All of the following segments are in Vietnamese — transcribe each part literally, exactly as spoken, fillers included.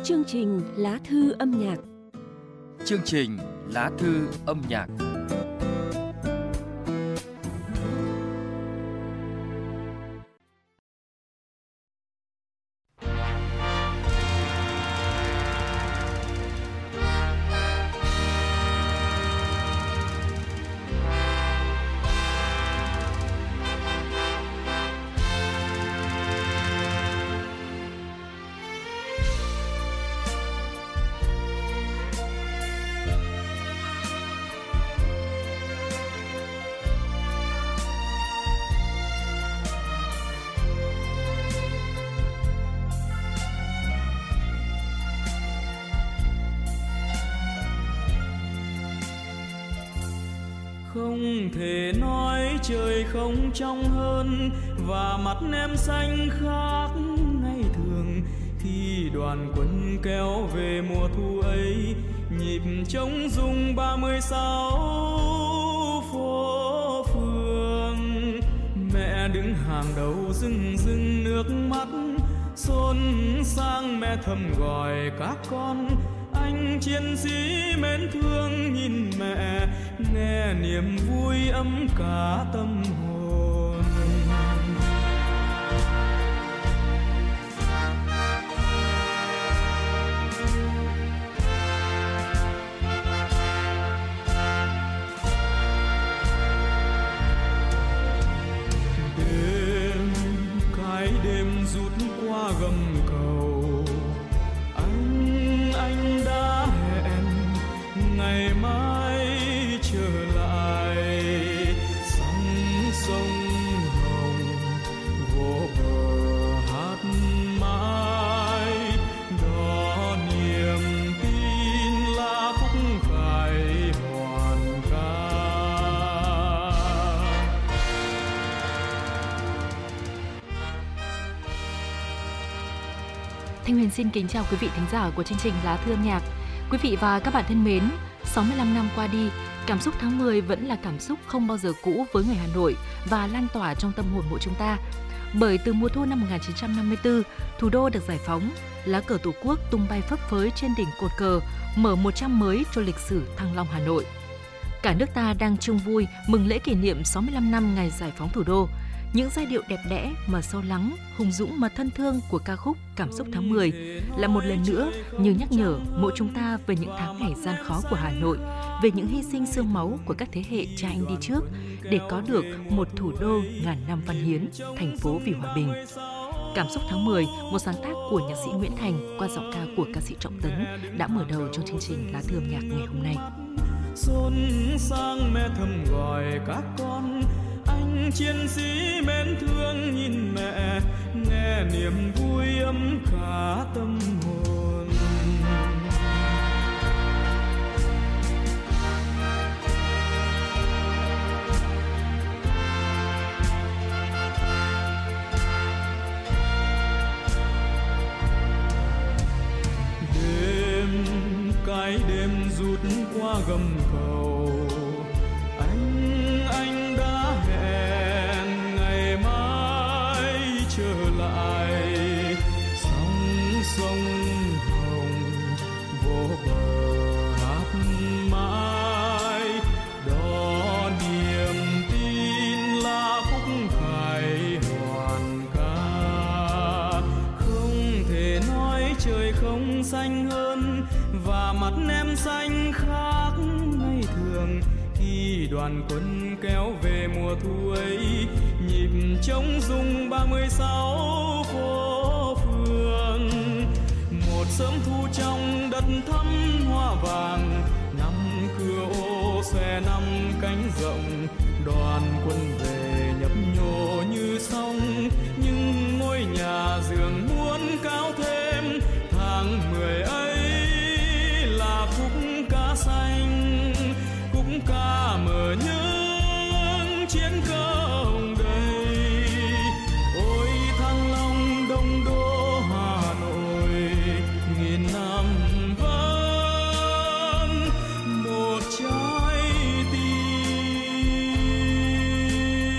Chương trình Lá thư âm nhạc. Chương trình Lá thư âm nhạc. Không thể nói trời không trong hơn và mắt em xanh khác ngày thường khi đoàn quân kéo về mùa thu ấy, nhịp trống rung ba mươi sáu phố phường. Mẹ đứng hàng đầu rưng rưng nước mắt, xôn sang mẹ thầm gọi các con. Anh chiến sĩ mến thương nhìn mẹ, nghe niềm vui ấm cả tâm hồn. Đêm cái đêm rút qua gầm cầu, anh anh đã hẹn ngày mai trở lại. Sóng sông hồng vô bờ hát mãi, đó niềm tin là khúc khải hoàn ca. Thanh Huyền xin kính chào quý vị thính giả của chương trình Lá thư âm nhạc. Quý vị và các bạn thân mến, sáu mươi lăm năm qua đi, cảm xúc tháng mười vẫn là cảm xúc không bao giờ cũ với người Hà Nội và lan tỏa trong tâm hồn mỗi chúng ta. Bởi từ mùa thu năm một nghìn chín trăm năm mươi tư, thủ đô được giải phóng, lá cờ Tổ quốc tung bay phấp phới trên đỉnh cột cờ, mở một trang mới cho lịch sử Thăng Long Hà Nội. Cả nước ta đang chung vui mừng lễ kỷ niệm sáu mươi lăm năm ngày giải phóng thủ đô. Những giai điệu đẹp đẽ mà sâu lắng, hùng dũng mà thân thương của ca khúc Cảm xúc tháng mười là một lần nữa như nhắc nhở mỗi chúng ta về những tháng ngày gian khó của Hà Nội, về những hy sinh xương máu của các thế hệ cha anh đi trước để có được một thủ đô ngàn năm văn hiến, thành phố vì hòa bình. Cảm xúc tháng mười, một sáng tác của nhạc sĩ Nguyễn Thành qua giọng ca của ca sĩ Trọng Tấn đã mở đầu trong chương trình Lá thư âm nhạc ngày hôm nay. Xôn sang mẹ thầm gọi các con, anh chiến sĩ mến thương nhìn mẹ, nghe niềm vui ấm cả tâm hồn. Đêm cái đêm rút qua gầm cầu, anh anh đã hẹn ngày mai trở lại. Sóng sông hồng vô bờ hát mãi, đó niềm tin là khúc khải hoàn ca. Không thể nói trời không xanh hơn và mắt em xanh khác ngày thường khi đoàn quân kéo về mùa thu ấy, nhịp trống rung ba mươi sáu phố phường. Một sớm thu trong đất thắm hoa vàng, năm cửa ô xe năm cánh rộng, đoàn quân về nhấp nhô như sóng, nhưng ngôi nhà giường muốn cao thêm. Tháng mười ấy là khúc ca xanh, khúc ca mở những chiến công đầy. Ôi Thăng Long đông đô Hà Nội, nghìn năm vẫn một trái tim.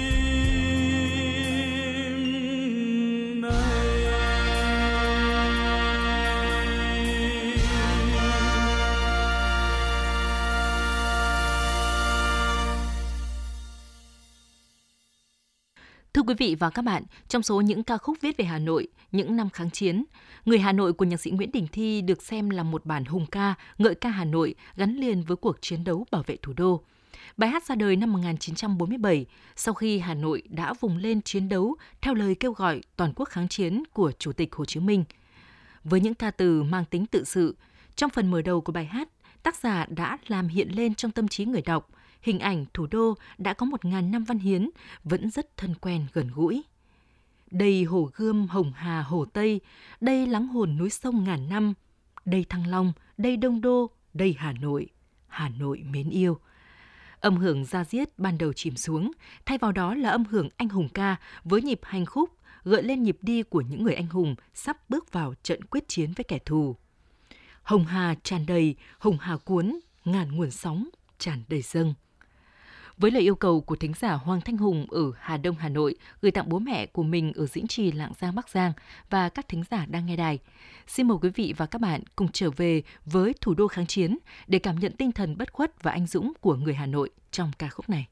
Thưa quý vị và các bạn, trong số những ca khúc viết về Hà Nội những năm kháng chiến, Người Hà Nội của nhạc sĩ Nguyễn Đình Thi được xem là một bản hùng ca, ngợi ca Hà Nội gắn liền với cuộc chiến đấu bảo vệ thủ đô. Bài hát ra đời năm một nghìn chín trăm bốn mươi bảy, sau khi Hà Nội đã vùng lên chiến đấu theo lời kêu gọi toàn quốc kháng chiến của Chủ tịch Hồ Chí Minh. Với những ca từ mang tính tự sự, trong phần mở đầu của bài hát, tác giả đã làm hiện lên trong tâm trí người đọc hình ảnh thủ đô đã có một ngàn năm văn hiến, vẫn rất thân quen gần gũi. Đây Hồ Gươm, Hồng Hà, Hồ Tây, đây lắng hồn núi sông ngàn năm, đây Thăng Long, đây Đông Đô, đây Hà Nội, Hà Nội mến yêu. Âm hưởng da diết ban đầu chìm xuống, thay vào đó là âm hưởng anh hùng ca với nhịp hành khúc, gợi lên nhịp đi của những người anh hùng sắp bước vào trận quyết chiến với kẻ thù. Hồng Hà tràn đầy, Hồng Hà cuốn, ngàn nguồn sóng tràn đầy dâng. Với lời yêu cầu của thính giả Hoàng Thanh Hùng ở Hà Đông, Hà Nội gửi tặng bố mẹ của mình ở Dĩnh Trì, Lạng Giang, Bắc Giang và các thính giả đang nghe đài, xin mời quý vị và các bạn cùng trở về với thủ đô kháng chiến để cảm nhận tinh thần bất khuất và anh dũng của người Hà Nội trong ca khúc này.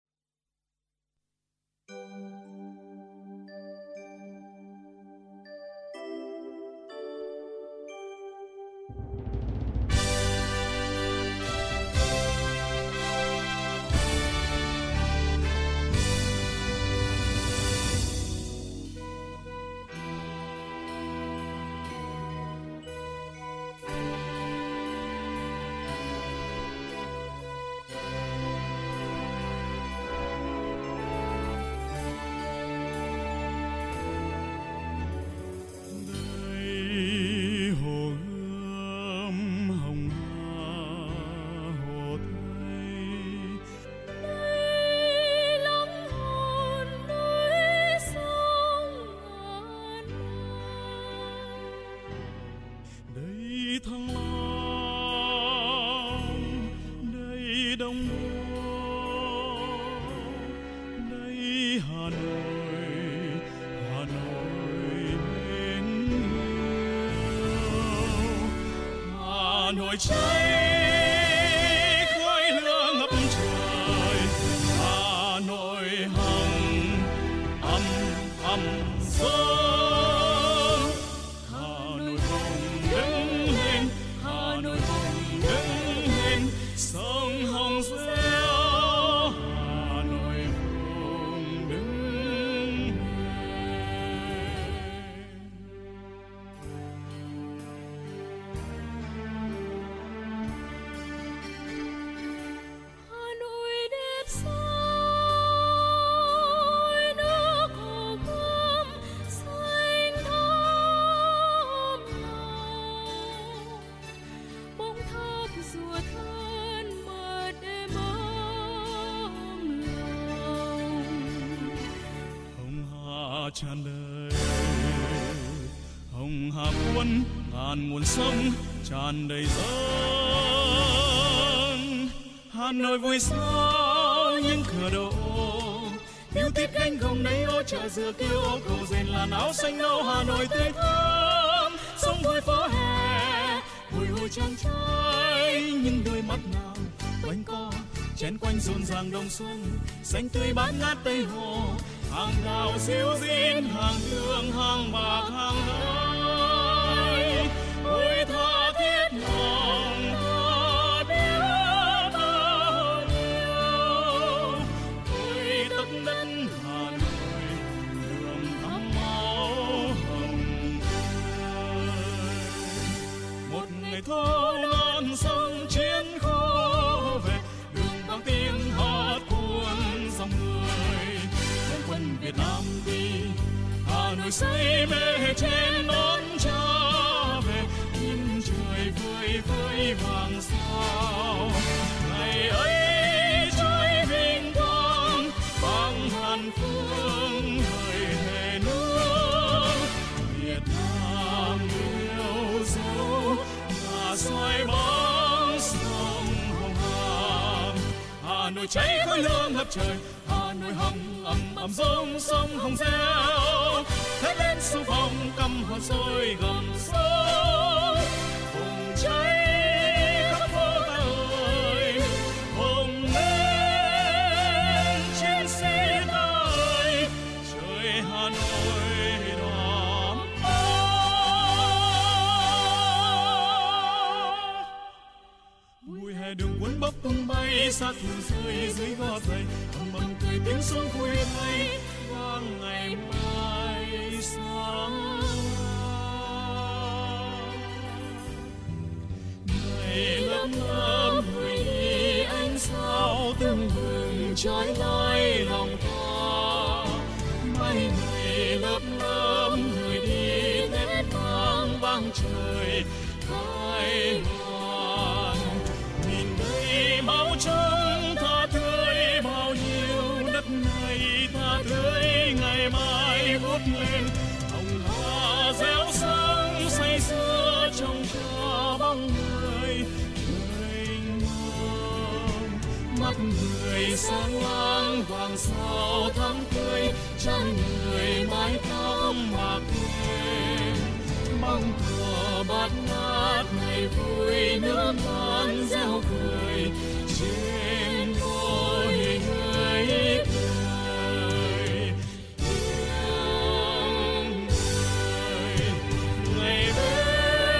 Nổi cháy khói lửa ngập trời, Hà Nội hằng âm âm sớm. Hà Nội hồng đứng lên, Hà Nội hồng đứng lên, sông Hồng reo, Hà Nội hồng đứng lên. Tràn đầy Hồng Hà cuốn, ngàn nguồn sông tràn đầy dâng. Hà Nội vui sao những cửa đổ, yêu tiếc cánh gồng đấy ô chợ dừa kêu ô cầu rền làn áo xanh nâu. Hà Nội tươi thắm sông vui phố hè, bồi hồi trang trai những đôi mắt nào quanh co chén quanh rộn ràng đồng xuân xanh tươi bát ngát Tây Hồ. Hàng đào diêu diên, hàng hương, hàng bạc, hàng ơi, ôi tha thiết lòng ta biết bao nhiêu. Ôi tất đất Hà Nội đường thắm máu hồng tươi. Một ngày thơ non sông chiến khô về, đường vang tiếng hát cuốn dòng người. Quân Việt Nam đi, Hà Nội say mê trên đón cha về, nhìn trời vơi vơi vàng sao. Ngày ấy trôi vinh quang vang hàn phương đời thề nước. Việt Nam yêu dấu là soi bóng sông Hồng Hà. Hà Nội cháy khói lửa ngập trời, Hà Nội hằng ầm ầm rông sông Hồng reo. Thét lên xung phong căm hồn sôi gầm sông. Vùng cháy khắp phố ta ơi, vùng lên chiến sĩ ta ơi, Hà Nội đón ta. Mùi hè đường cuốn bốc tung bay, xa thuyền rơi dưới gò dày, ầm ầm cười tiếng sông vui thay vang ngày mai sáng. Ngày lấp lấp người đi ánh sao tưng bừng trói lọi lòng ta. Mai ngày lấp lấp người đi thét vang vang trời khai hoàn. Nhìn đây máu trắng tha tươi bao nhiêu đất này tha tươi ngày mai vút lên. Hồng hà réo sáng say sưa trong cho bóng người mênh mông. Mắt người sáng láng vàng sao thắm tươi, chân người mái tóc mạc thêm. Băng cờ bát ngát ngày vui nước tan reo cười trên đôi người cười. Tiếng cười ngày về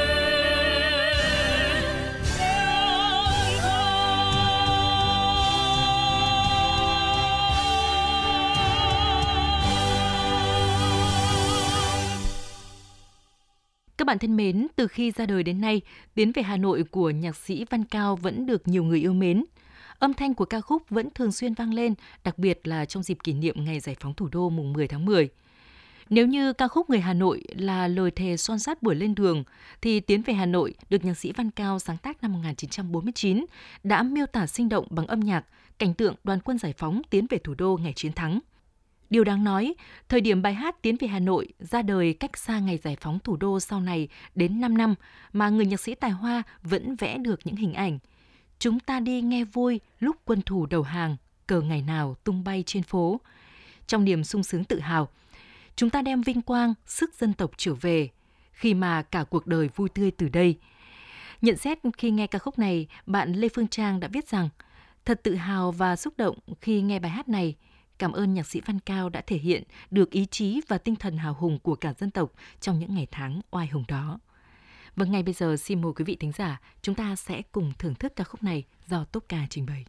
Các bạn thân mến, từ khi ra đời đến nay, Tiến về Hà Nội của nhạc sĩ Văn Cao vẫn được nhiều người yêu mến. Âm thanh của ca khúc vẫn thường xuyên vang lên, đặc biệt là trong dịp kỷ niệm Ngày Giải phóng Thủ đô mùng mười tháng mười. Nếu như ca khúc Người Hà Nội là lời thề son sắt buổi lên đường, thì Tiến về Hà Nội được nhạc sĩ Văn Cao sáng tác năm một nghìn chín trăm bốn mươi chín đã miêu tả sinh động bằng âm nhạc, cảnh tượng đoàn quân giải phóng tiến về thủ đô ngày chiến thắng. Điều đáng nói, thời điểm bài hát Tiến về Hà Nội ra đời cách xa ngày giải phóng thủ đô sau này đến năm năm mà người nhạc sĩ tài hoa vẫn vẽ được những hình ảnh. Chúng ta đi nghe vui lúc quân thù đầu hàng, cờ ngày nào tung bay trên phố. Trong niềm sung sướng tự hào, chúng ta đem vinh quang, sức dân tộc trở về, khi mà cả cuộc đời vui tươi từ đây. Nhận xét khi nghe ca khúc này, bạn Lê Phương Trang đã viết rằng, thật tự hào và xúc động khi nghe bài hát này. Cảm ơn nhạc sĩ Văn Cao đã thể hiện được ý chí và tinh thần hào hùng của cả dân tộc trong những ngày tháng oai hùng đó. Và ngay bây giờ xin mời quý vị thính giả, chúng ta sẽ cùng thưởng thức ca khúc này do Tốp Ca trình bày.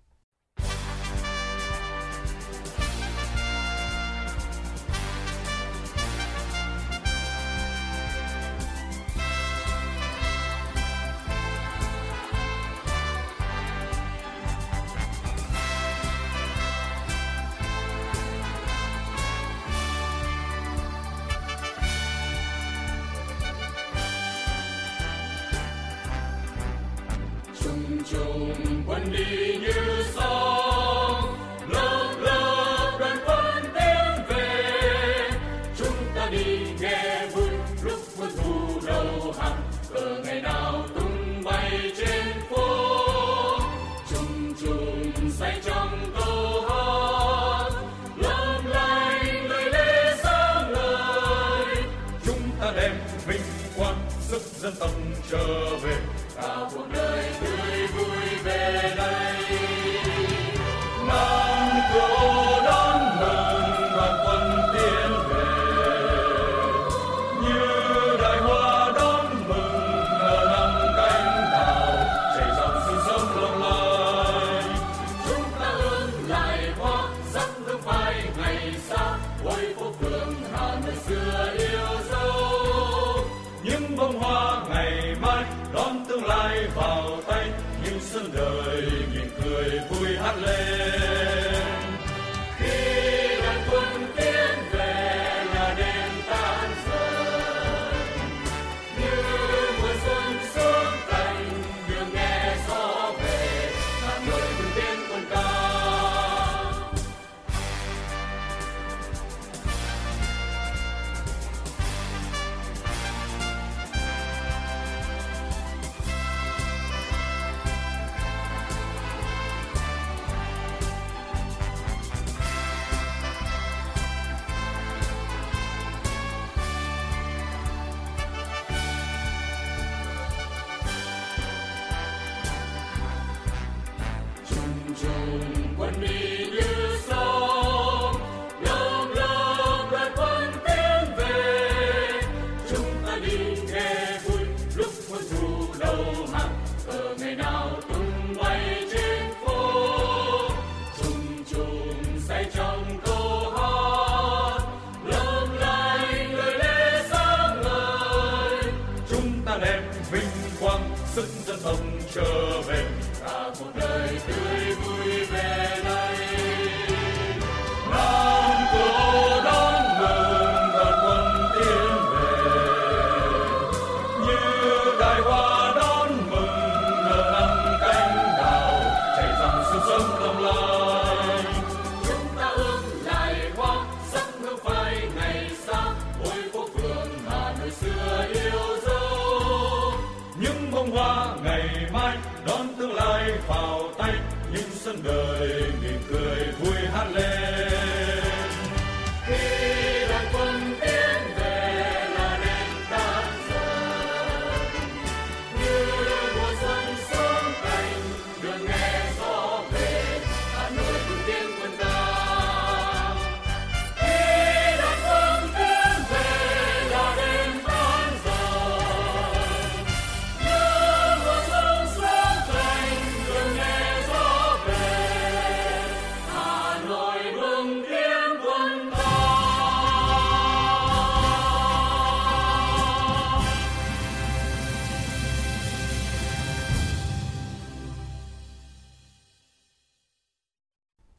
Chung quân đi như sóng, lớp lớp đoàn quân tiến về. Chúng ta đi nghe vui lúc quân thù đầu hàng, cờ ngày nào tung bay trên phố. Chung chung say trong câu hát, lấp lánh lời lẽ sáng ngời. Chúng ta đem vinh quang sức dân tộc trở về, cả cuộc đời tươi vui về đây. Nam Cồ đón mừng đoàn quân tiến về, như đại hoa đón mừng nở năm cánh đào, chảy dòng sự sống long lanh. Chúng ta hướng lại hoa sắc hương phai ngày xa, ôi phố phường Hà Nội xưa yêu dấu. Những bông hoa ngày mai đón tương lai vào tay, những sân đời nhìn cười vui hát lên. Khi đoàn quân tiến về là đêm tan dần, như mùa xuân sớm cành đường nghe gió về, Hà Nội mừng tiến quân ca.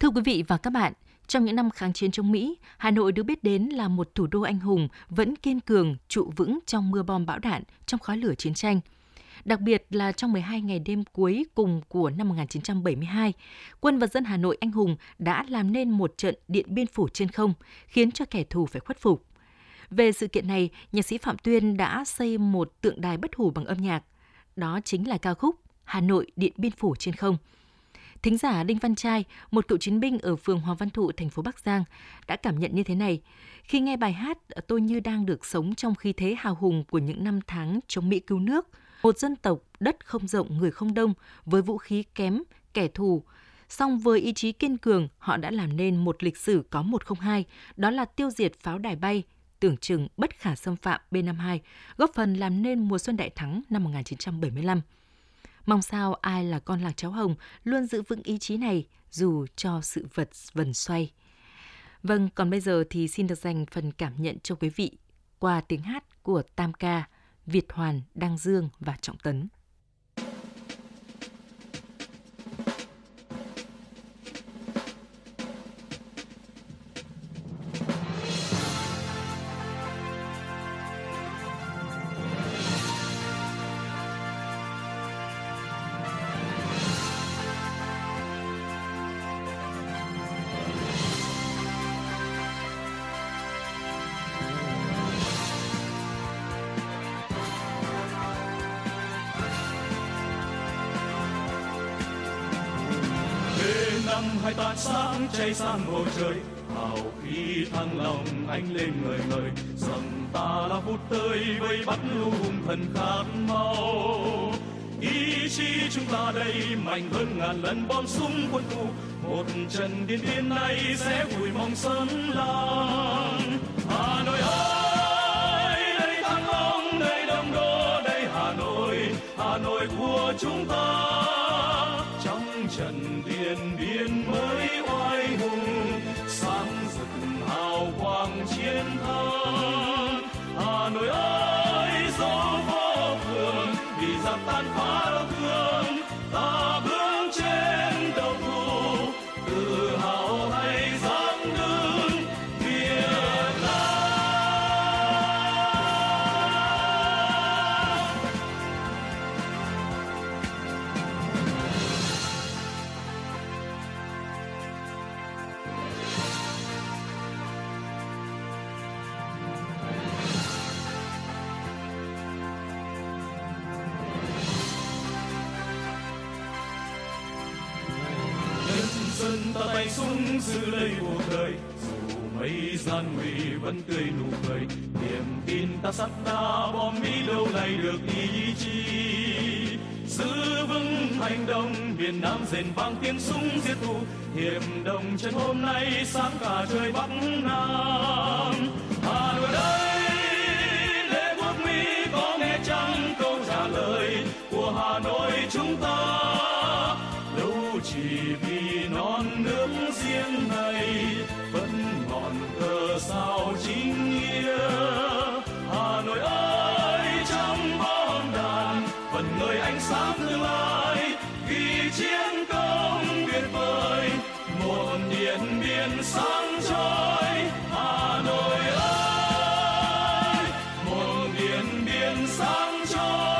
Thưa quý vị và các bạn, trong những năm kháng chiến chống Mỹ, Hà Nội được biết đến là một thủ đô anh hùng vẫn kiên cường, trụ vững trong mưa bom bão đạn, trong khói lửa chiến tranh. Đặc biệt là trong mười hai ngày đêm cuối cùng của năm một nghìn chín trăm bảy mươi hai, quân và dân Hà Nội anh hùng đã làm nên một trận Điện Biên Phủ trên không, khiến cho kẻ thù phải khuất phục. Về sự kiện này, nhạc sĩ Phạm Tuyên đã xây một tượng đài bất hủ bằng âm nhạc. Đó chính là ca khúc Hà Nội Điện Biên Phủ trên không. Thính giả Đinh Văn Trai, một cựu chiến binh ở phường Hoàng Văn Thụ, thành phố Bắc Giang, đã cảm nhận như thế này. Khi nghe bài hát, tôi như đang được sống trong khí thế hào hùng của những năm tháng chống Mỹ cứu nước. Một dân tộc, đất không rộng, người không đông, với vũ khí kém, kẻ thù. Song với ý chí kiên cường, họ đã làm nên một lịch sử có một không hai, đó là tiêu diệt pháo đài bay, tưởng chừng bất khả xâm phạm B năm mươi hai, góp phần làm nên mùa xuân đại thắng năm một nghìn chín trăm bảy mươi lăm. Mong sao ai là con lạc cháu hồng luôn giữ vững ý chí này dù cho sự vật vần xoay. Vâng, còn bây giờ thì xin được dành phần cảm nhận cho quý vị qua tiếng hát của tam ca Việt Hoàn, Đăng Dương và Trọng Tấn. Năm hai tàn sáng cháy sang bầu trời, hào khí thăng lòng anh lên ngời ngời, rằng ta là phút tơi vây bắt lưu hùng thần khát máu. Ý chí chúng ta đây mạnh hơn ngàn lần bom súng quân thù, một trận Điện Biên này sẽ vùi mong sân làng. Hà Nội ơi, đây Thăng Long, đây Đông Đô, đây Hà Nội, Hà Nội của chúng ta. Trận Điện Biên mới oai hùng, sáng rực hào quang chiến thắng. Hà Nội ơi, dấu vô phường vì giặc tan phá đau thương, ta bước trên đầu thù, tự hào hay dám đứng Việt Nam. Dân ta tay súng giữ lấy cuộc đời, dù mấy gian nguy vẫn tươi nụ cười, niềm tin ta sắt đá bom Mỹ đâu lại được ý chí. Giữ vững thành đông miền Nam rền vang tiếng súng giết thù, hiệp đồng chân hôm nay sáng cả trời Bắc Nam. Hà Nội đây, lễ quốc Mỹ có nghe chăng câu trả lời của Hà Nội chúng ta? Chỉ vì non nước riêng này vẫn ngọn cờ sao chính nghĩa. Hà Nội ơi, trong bom đạn vẫn ngời ánh sáng tương lai, vì chiến công tuyệt vời một Điện Biên sáng chói. Hà Nội ơi, một Điện Biên sáng chói.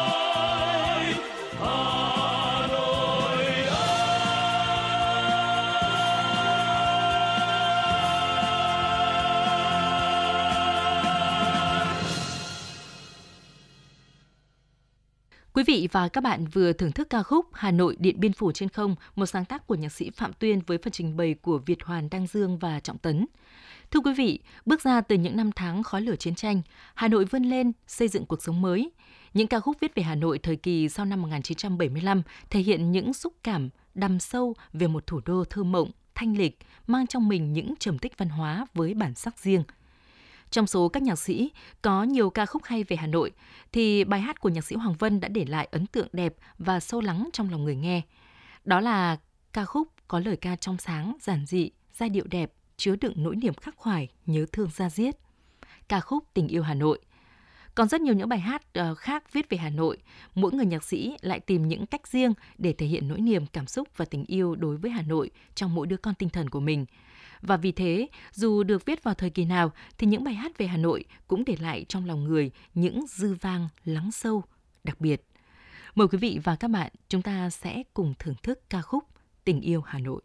Quý vị và các bạn vừa thưởng thức ca khúc Hà Nội Điện Biên Phủ trên không, một sáng tác của nhạc sĩ Phạm Tuyên với phần trình bày của Việt Hoàn, Đăng Dương và Trọng Tấn. Thưa quý vị, bước ra từ những năm tháng khói lửa chiến tranh, Hà Nội vươn lên xây dựng cuộc sống mới. Những ca khúc viết về Hà Nội thời kỳ sau năm một nghìn chín trăm bảy mươi lăm thể hiện những xúc cảm đằm sâu về một thủ đô thơ mộng, thanh lịch, mang trong mình những trầm tích văn hóa với bản sắc riêng. Trong số các nhạc sĩ có nhiều ca khúc hay về Hà Nội, thì bài hát của nhạc sĩ Hoàng Vân đã để lại ấn tượng đẹp và sâu lắng trong lòng người nghe. Đó là ca khúc có lời ca trong sáng, giản dị, giai điệu đẹp, chứa đựng nỗi niềm khắc khoải, nhớ thương da diết. Ca khúc Tình yêu Hà Nội. Còn rất nhiều những bài hát uh, khác viết về Hà Nội. Mỗi người nhạc sĩ lại tìm những cách riêng để thể hiện nỗi niềm, cảm xúc và tình yêu đối với Hà Nội trong mỗi đứa con tinh thần của mình. Và vì thế, dù được viết vào thời kỳ nào, thì những bài hát về Hà Nội cũng để lại trong lòng người những dư vang lắng sâu, đặc biệt. Mời quý vị và các bạn, chúng ta sẽ cùng thưởng thức ca khúc Tình yêu Hà Nội.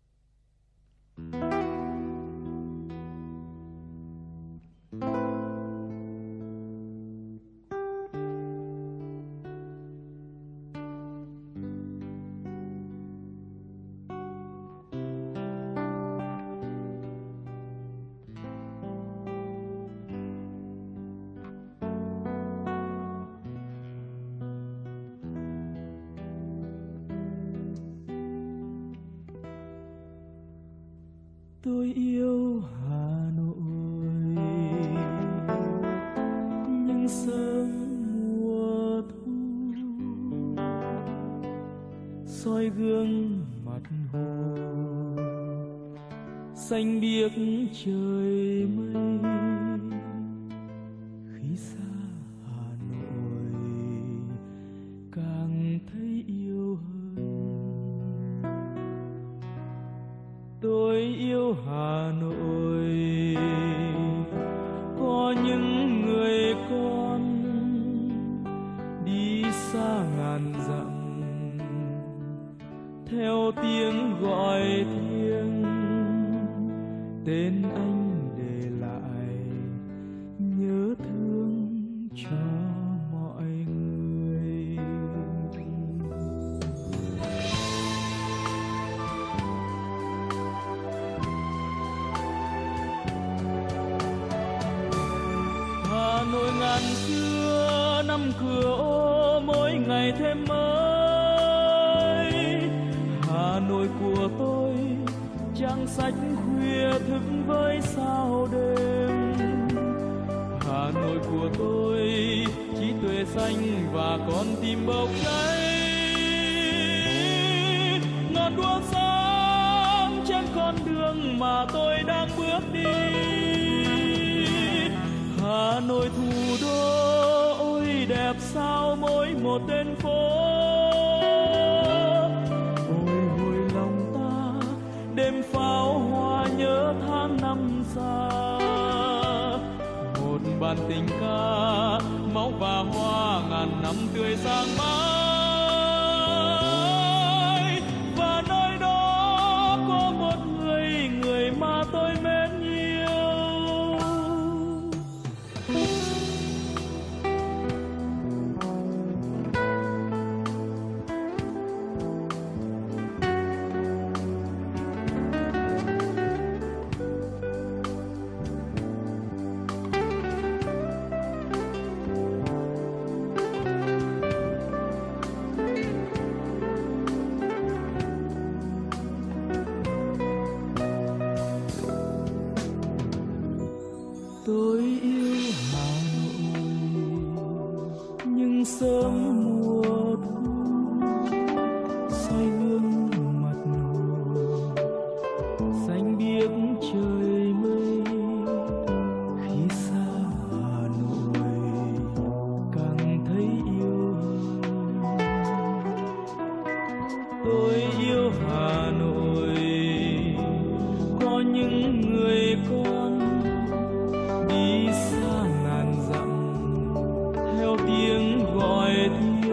Tôi yêu Hà Nội những sớm mùa thu, soi gương mặt hồ xanh biếc trời mây. Khi xa Hà Nội càng thấy yêu hơn. Tôi yêu Hà Nội, có những người con đi xa ngàn dặm, theo tiếng gọi thiêng tên anh để lại nhớ thương cho mọi người. Hà Nội ngàn xưa năm cửa ô mỗi ngày thêm mới. Hà Nội của tôi trang sách khuya thức với sao đêm. Hà Nội của tôi trí tuệ xanh và con tim bốc cháy. Ngọn đuốc sáng trên con đường mà tôi đang bước đi. Hà Nội thủ đô ôi đẹp sao mỗi một tên phố. Ôi hồi lòng ta đêm pháo hoa nhớ tháng năm xa. Một bản tình ca máu và hoa ngàn năm tươi sáng mãi. Và nơi đó có một người, người mà tôi mến yêu. Tôi yêu Hà Nội nhưng sớm mùa thu, soi gương mặt hồ xanh biếc trời mây. Khi xa Hà Nội càng thấy yêu hơn. Tôi yêu Hà Nội, có những người con đi xa ngàn dặm, theo tiếng gọi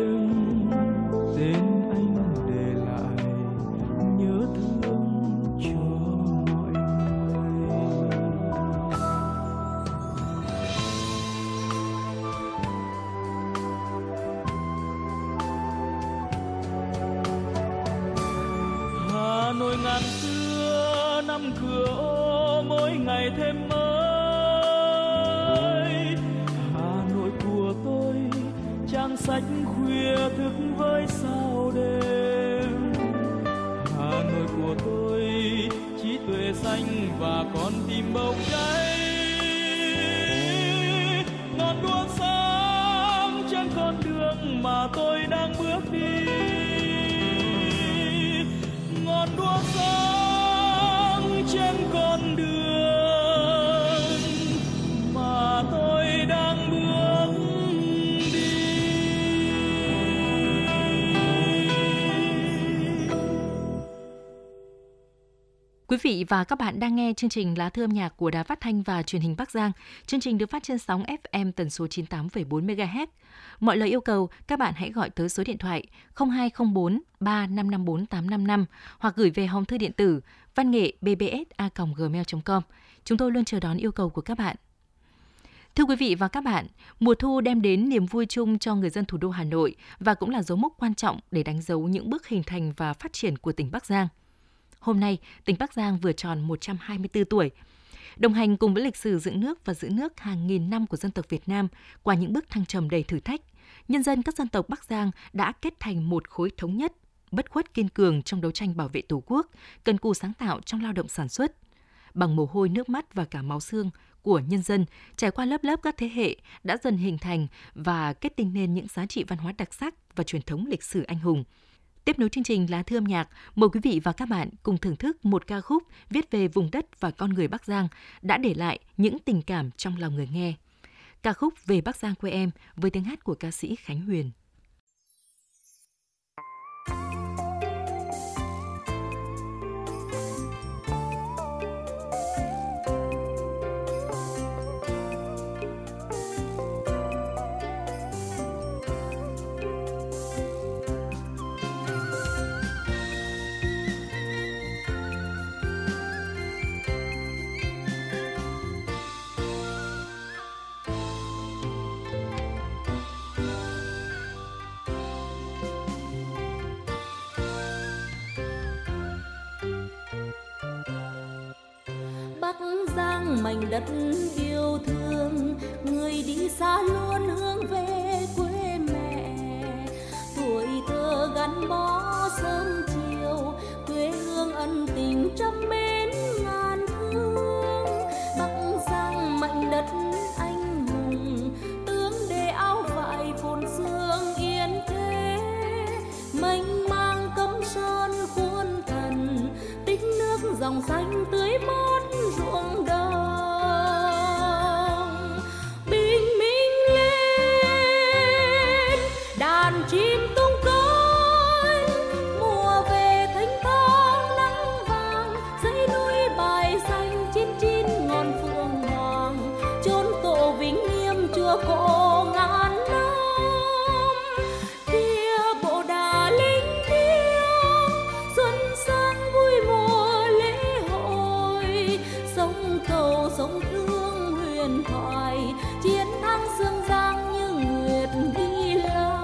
Quý vị và các bạn đang nghe chương trình Lá thư âm nhạc của Đài Phát thanh và Truyền hình Bắc Giang. Chương trình được phát trên sóng ép em tần số chín mươi tám phẩy bốn mê ga héc. Mọi lời yêu cầu, các bạn hãy gọi tới số điện thoại không hai không bốn ba năm năm bốn tám năm năm hoặc gửi về hòm thư điện tử văn nghệ b b s a còng gmail chấm com. Chúng tôi luôn chờ đón yêu cầu của các bạn. Thưa quý vị và các bạn, mùa thu đem đến niềm vui chung cho người dân thủ đô Hà Nội và cũng là dấu mốc quan trọng để đánh dấu những bước hình thành và phát triển của tỉnh Bắc Giang. Hôm nay, tỉnh Bắc Giang vừa tròn một trăm hai mươi tư tuổi. Đồng hành cùng với lịch sử dựng nước và giữ nước hàng nghìn năm của dân tộc Việt Nam qua những bước thăng trầm đầy thử thách, nhân dân các dân tộc Bắc Giang đã kết thành một khối thống nhất, bất khuất kiên cường trong đấu tranh bảo vệ Tổ quốc, cần cù sáng tạo trong lao động sản xuất. Bằng mồ hôi nước mắt và cả máu xương của nhân dân, trải qua lớp lớp các thế hệ đã dần hình thành và kết tinh nên những giá trị văn hóa đặc sắc và truyền thống lịch sử anh hùng. Tiếp nối chương trình Lá thư âm nhạc, mời quý vị và các bạn cùng thưởng thức một ca khúc viết về vùng đất và con người Bắc Giang đã để lại những tình cảm trong lòng người nghe. Ca khúc Về Bắc Giang quê em với tiếng hát của ca sĩ Khánh Huyền. Bắc Giang mảnh đất yêu thương, người đi xa luôn hướng về quê mẹ. Tuổi thơ gắn bó sớm chiều, quê hương ân tình trăm mến ngàn thương. Bắc Giang mảnh đất anh hùng, tướng để áo vải phồn sương yên thế. Mênh mang cấm sơn khuôn thần, tích nước dòng xanh tưới mát ruộng đồng. Bình minh lên đàn chim tung cánh, mùa về thanh thang nắng vàng, dãy núi bài xanh chín chín ngọn phượng hoàng, chốn tổ vĩnh nghiêm chùa cổ ngàn năm. Kia bộ đà linh thiêng xuân sang vui mùa lễ hội, sông cầu sông Thương huyền thoại, chiến thắng Sương Giang như nguyệt ghi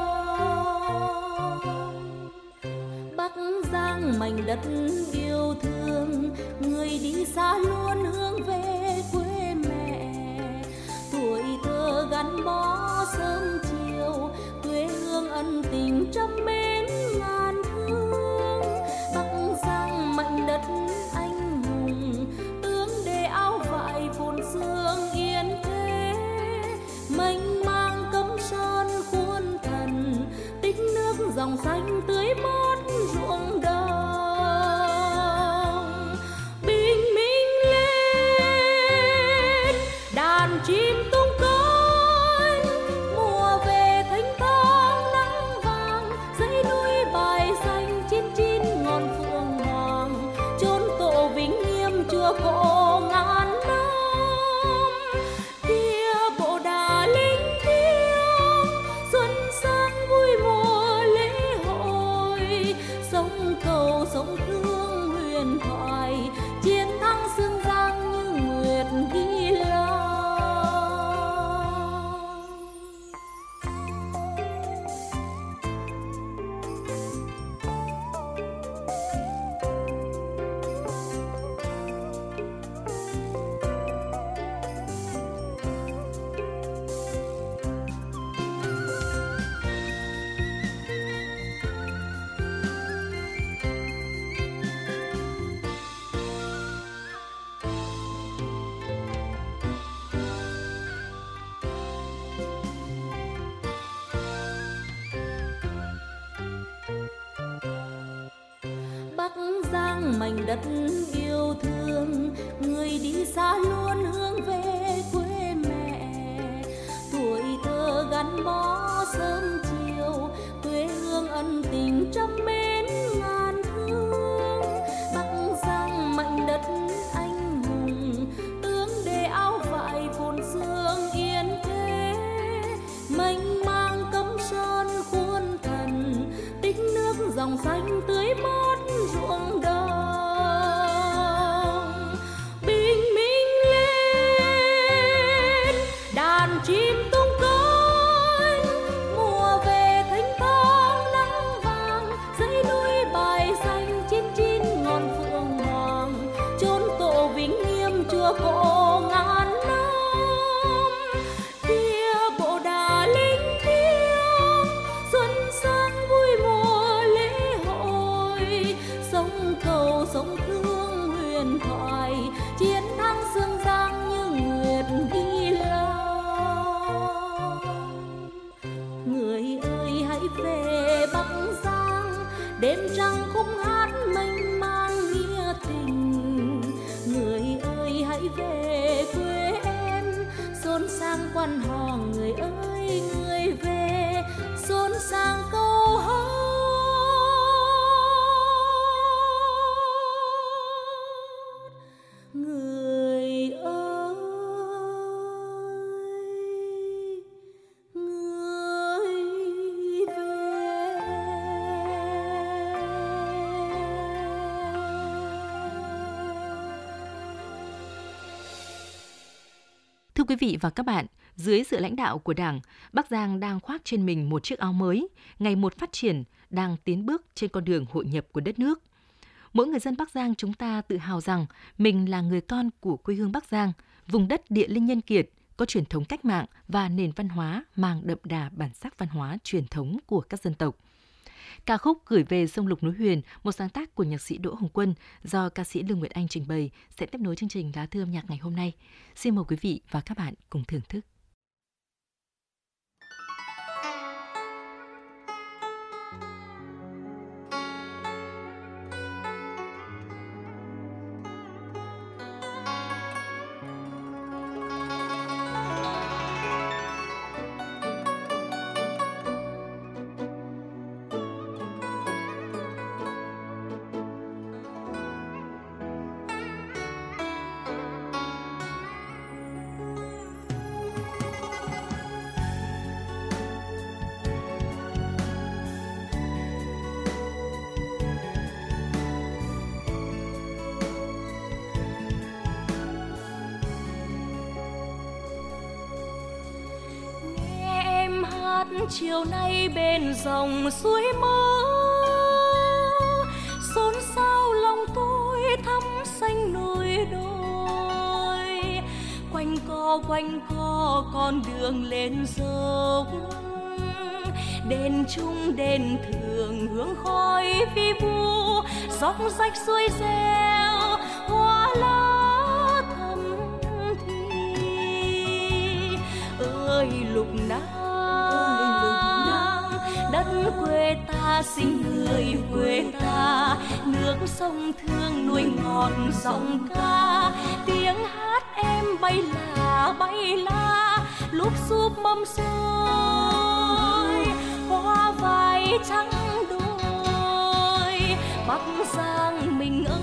lòng. Bắc Giang mảnh đất yêu thương, người đi xa luôn hướng về quê mẹ. Tuổi thơ gắn bó sớm chiều, quê hương ân tình trăm mến ngàn thương. Bắc Giang mảnh đất anh hùng, tướng để áo vải phồn sương yên thế. Mênh mang cấm sơn khuôn thần, tích nước dòng xanh tưới mát ruộng đồng. Bình minh lên đàn chim tung cánh, mùa về thanh thang nắng vàng, dãy núi bài xanh chín chín ngọn phượng hoàng, chốn tổ vĩnh nghiêm chùa cổ ngàn năm. Kia bộ đà linh thiêng xuân sang vui mùa lễ hội, sông cầu sông Thương huyền thoại, chiến thắng Sương Giang như nguyệt ghi lòng. Bắc Giang mảnh đất yêu thương, người đi xa luôn hướng về quê mẹ. Tuổi thơ gắn bó sớm chiều, quê hương ân tình trăm mến ngàn thương. Bắc Giang mảnh đất đàn chim tung cánh. Mùa về thanh thang nắng vàng, dãy núi bài xanh chín chín ngọn phượng hoàng, chốn tổ vĩnh nghiêm chùa cổ ngàn năm. Kia bộ đà linh thiêng, xuân sang vui mùa lễ hội, sông cầu sông Thương huyền thoại, chiến thắng sương giang như nguyệt đi lao. Người ơi hãy về Bắc Giang, đêm trăng khúc hát mênh mang nghĩa tình. Người ơi hãy về quê em, xôn sang quan họ. Người ơi người về, xôn sang câu hát. Người ơi người về. Thưa quý vị và các bạn, dưới sự lãnh đạo của Đảng, Bắc Giang đang khoác trên mình một chiếc áo mới, ngày một phát triển, đang tiến bước trên con đường hội nhập của đất nước. Mỗi người dân Bắc Giang chúng ta tự hào rằng mình là người con của quê hương Bắc Giang, vùng đất địa linh nhân kiệt, có truyền thống cách mạng và nền văn hóa mang đậm đà bản sắc văn hóa truyền thống của các dân tộc. Ca khúc Gửi về sông Lục núi Huyền, một sáng tác của nhạc sĩ Đỗ Hồng Quân do ca sĩ Lương Nguyệt Anh trình bày sẽ tiếp nối chương trình Lá Thư âm nhạc ngày hôm nay. Xin mời quý vị và các bạn cùng thưởng thức. Chiều nay bên dòng suối mơ, xôn xao lòng tôi thắm xanh núi đồi. Quanh co quanh co con đường lên dốc, đền trung đền thượng hương khói vi vu, dốc rách suối reo hoa lá thắm thủy. Ơi lục nam đất quê ta, xin người quê ta, nước sông Thương nuôi ngọt giọng ca. Tiếng hát em bay là bay la, lúc súp mâm xôi, hoa vải trắng đôi. Bắc Giang mình ơi,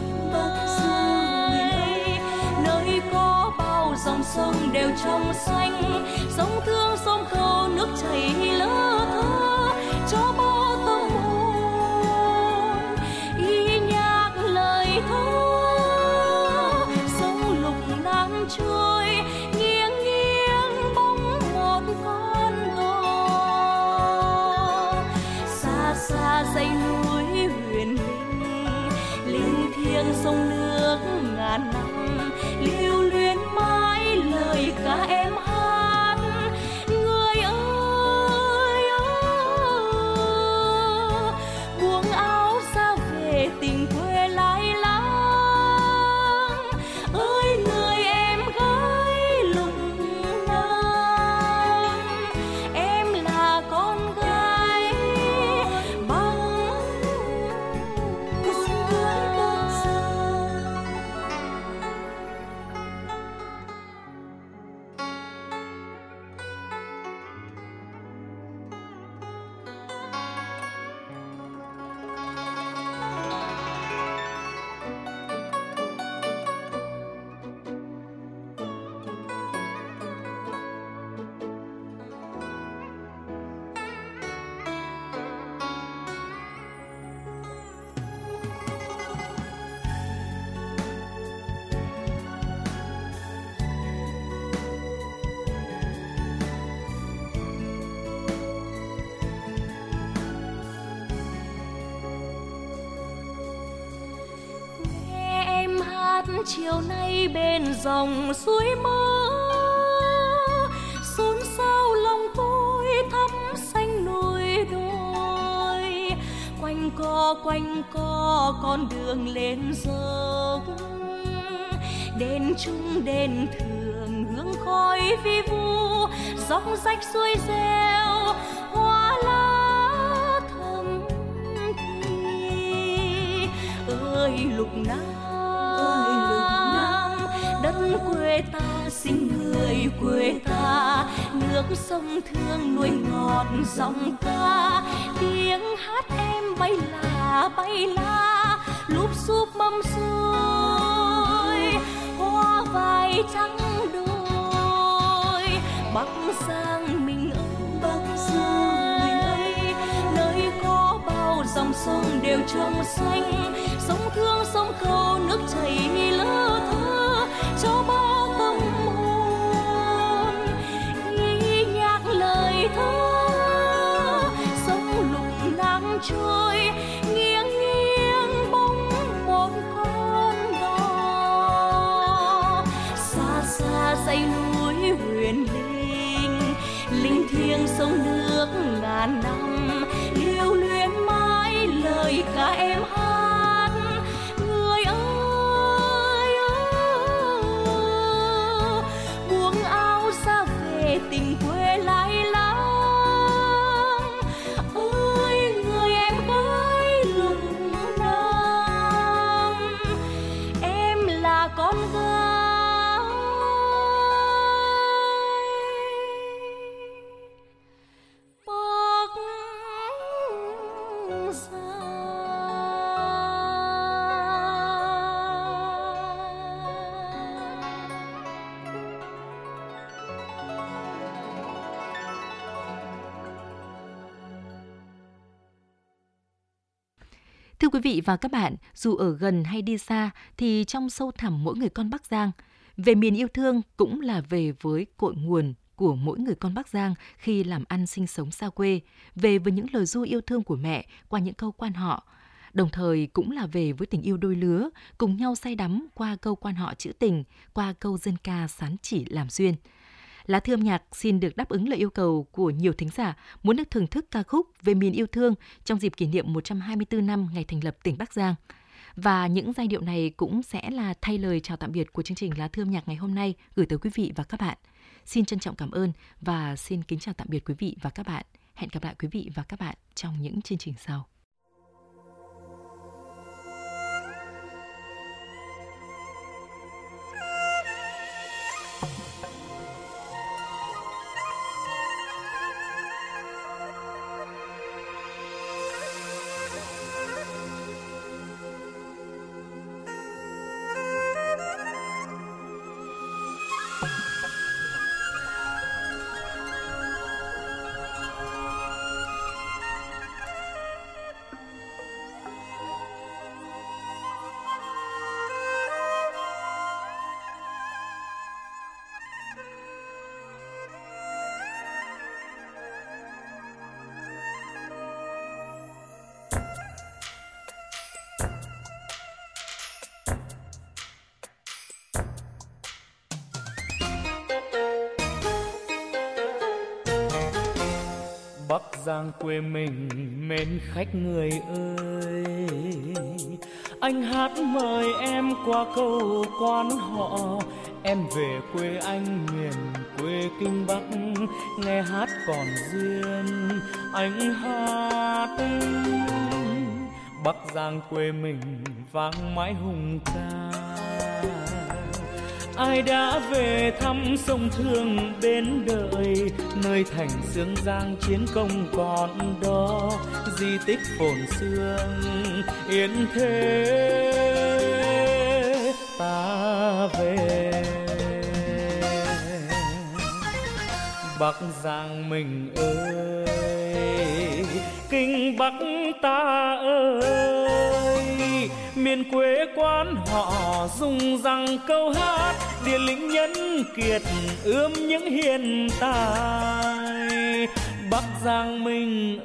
nơi có bao dòng sông đều trong xanh, sông Thương sông Cầu nước chảy lơ thơ, cho bao tâm hồn y nhạc lời thơ. Sông Lục Nam trôi nghiêng nghiêng bóng một con đò, xa xa dãy núi huyền linh, linh thiêng sông nước ngàn năm, lưu luyến mãi lời ca em hát. chiều nay bên dòng suối mơ, xôn xao lòng tôi thắm xanh núi đồi, quanh co quanh co con đường lên dốc, đền trung đền thường hương khói vi vu, dốc rách suối reo hoa lá thầm thì. Ơi lục nam, đất quê ta xin người quê ta, nước sông thương nuôi ngọt dòng ca, tiếng hát em bay là bay la, lúp xúp mâm xôi hoa vai trắng đôi. Bắc Giang mình ơi, Bắc Giang mình ơi, nơi có bao dòng sông đều trong xanh, sông thương sông cầu nước chảy lơ thơ cho bao tâm hồn ghi nhạc lời thơ. Sông lục nam trôi nghiêng nghiêng bóng một con đò, xa xa dãy núi huyền linh, linh thiêng sông nước ngàn năm, lưu luyến mãi lời ca em hát. Người ơi ơi, buông áo ra về tình quê lai láng. Ơi người em gái lục nam, em là con gái Bắc Giang. Thưa quý vị và các bạn, dù ở gần hay đi xa thì trong sâu thẳm mỗi người con Bắc Giang, về miền yêu thương cũng là về với cội nguồn của mỗi người con Bắc Giang khi làm ăn sinh sống xa quê, về với những lời ru yêu thương của mẹ qua những câu quan họ, đồng thời cũng là về với tình yêu đôi lứa, cùng nhau say đắm qua câu quan họ trữ tình, qua câu dân ca sán chỉ làm duyên. Lá Thư âm nhạc xin được đáp ứng lời yêu cầu của nhiều thính giả muốn được thưởng thức ca khúc Về miền yêu thương trong dịp kỷ niệm một trăm hai mươi tư năm ngày thành lập tỉnh Bắc Giang. Và những giai điệu này cũng sẽ là thay lời chào tạm biệt của chương trình Lá Thư âm nhạc ngày hôm nay gửi tới quý vị và các bạn. Xin trân trọng cảm ơn và xin kính chào tạm biệt quý vị và các bạn. Hẹn gặp lại quý vị và các bạn trong những chương trình sau. Bắc Giang quê mình mến khách người ơi, anh hát mời em qua câu quan họ, em về quê anh miền quê kinh Bắc, nghe hát còn duyên anh hát. Bắc Giang quê mình vang mãi hùng ca, ai đã về thăm sông Thương bến đợi, nơi thành xương Giang chiến công còn đó, di tích phồn sương yên thế ta về. Bắc Giang mình ơi, kinh Bắc ta ơi, miền quê quán họ dùng rằng câu hát, địa lĩnh nhân kiệt ươm những hiền tài. Bắc Giang mình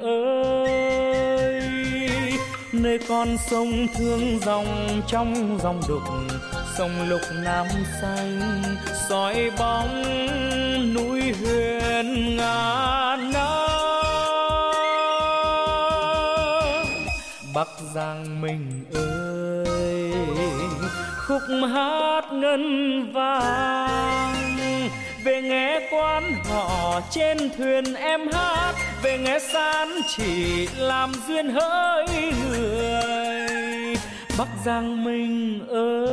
ơi, nơi con sông Thương dòng trong dòng đục, sông lục nam xanh soi bóng núi huyền ngàn năm. Bắc Giang mình ơi, khúc hát ngân vang, về nghe quan họ trên thuyền em hát, về nghe san chỉ làm duyên hỡi người. Bắc Giang mình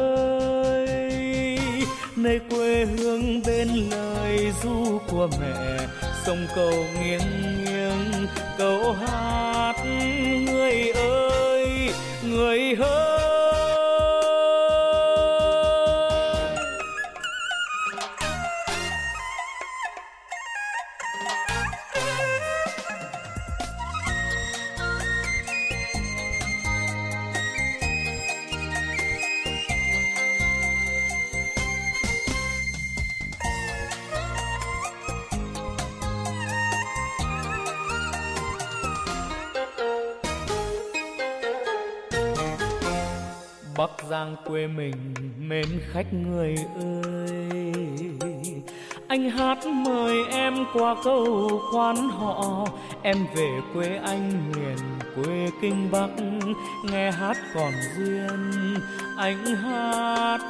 ơi, nơi quê hương bên lời ru của mẹ, sông cầu nghiêng nghiêng câu hát người ơi người ơi. Bắc Giang quê mình mến khách người ơi, anh hát mời em qua câu khoán họ, em về quê anh miền quê kinh Bắc, nghe hát còn duyên anh hát.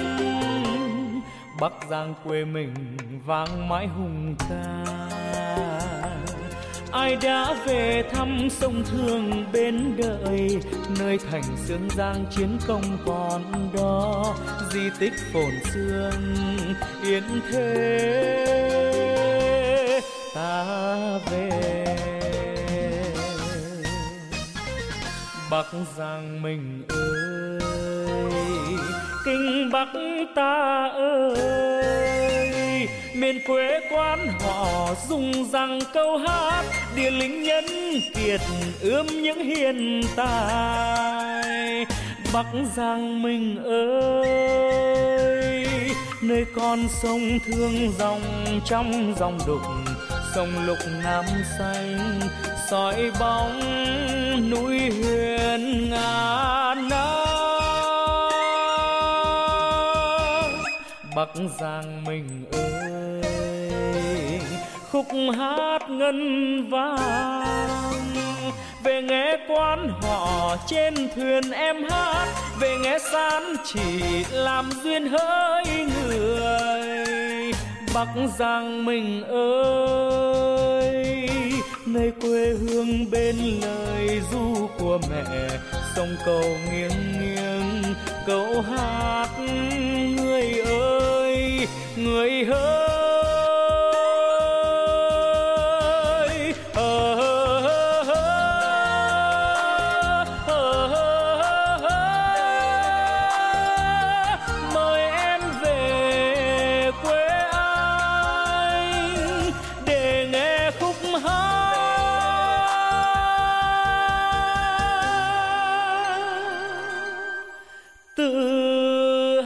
Bắc Giang quê mình vang mãi hùng ca, ai đã về thăm sông Thương bến đợi, nơi thành xương Giang chiến công còn đó, di tích phồn xương yên thế ta về. Bắc Giang mình ơi, kinh Bắc ta ơi, miền quê quan họ dùng rằng câu hát, địa linh nhân kiệt ươm những hiền tài. Bắc Giang mình ơi, nơi con sông Thương dòng trong dòng đục, sông lục nam xanh soi bóng núi huyền ngàn năm. Bắc Giang mình ơi, khúc hát ngân vang, về nghe quan họ trên thuyền em hát, về nghe san chỉ làm duyên hỡi người. Bắc Giang mình ơi, nơi quê hương bên lời ru của mẹ, sông cầu nghiêng nghiêng câu hát người ơi người ơi. Mời em về quê anh để nghe khúc hát tự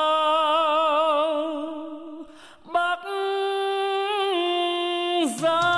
hào Bắc Giang.